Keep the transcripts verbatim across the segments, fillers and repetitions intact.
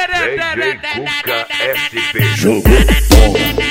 Cuca S P. Jogou bomba.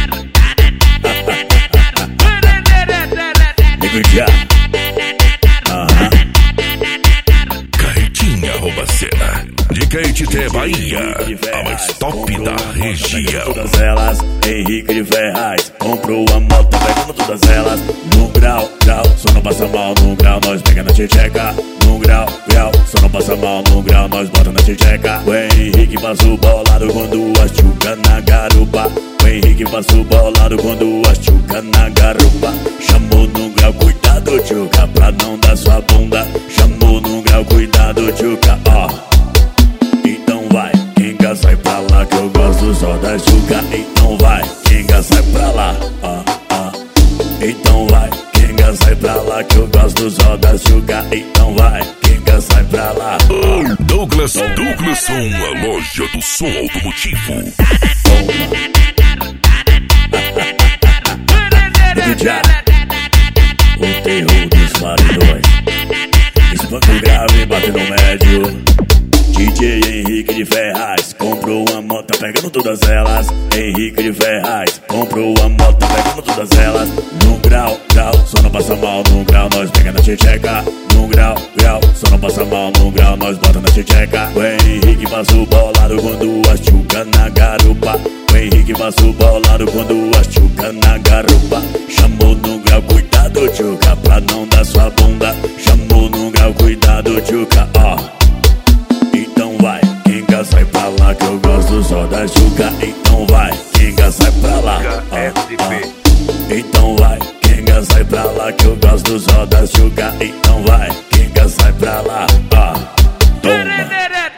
Nego já. Aham. Carretinha rouba cena. De Caetité, Bahia, a mais top da região. Todas elas, Henrique de Ferraz. Comprou a moto, pegando todas elas. No grau, grau, só não passa mal no grau. Nós pega na tcheca. No grau, grau, só não passa mal no grau. Nós bota na tcheca. O Henrique passou bolado quando as tchuca na garupa. O Henrique passou bolado quando as tchuca na garupa. Chamou no grau, cuidado tchuca, pra não dar sua bunda. Chamou no grau, cuidado tchuca, ó. Então vai, Kinga, sai pra lá que eu gosto só da tchuca. Então vai, Kinga, sai pra lá, ah, ah. Então vai, Kinga, sai pra lá que eu gosto só da tchuca. Então vai, Kinga, sai pra lá. Douglas, Douglas Som, a loja do som automotivo. O terror dos maridões. Espanca o grave, bate no médio. D J Henrique de Ferraz comprou uma moto, tá pegando todas elas. Henrique de Ferraz comprou uma moto, tá pegando todas elas. No grau, grau, só não passa mal no grau. Nós pega na tcheca. No grau, grau, só não passa mal no grau. Nós bota na tcheca. O Henrique passou bolado quando as tchuca na garupa. O Henrique passou bolado quando as tchuca na garupa. Chamou no grau, cuidado tchuca, pra não dar sua bunda. Chamou no grau, cuidado tchuca, ó. Então vai, Kinga, sai pra lá que eu gosto só da tchuca. Então vai, Kinga, sai pra lá, ah, ah. Então vai, Kinga, sai pra lá que eu gosto só da tchuca. Então vai, Kinga, sai pra lá, ah. Toma.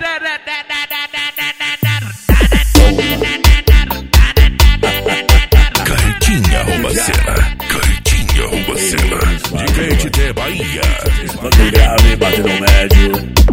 Carretinha rouba cena. Carretinha rouba cena. De Caetité, Bahia. Espanca o grave, bate no médio.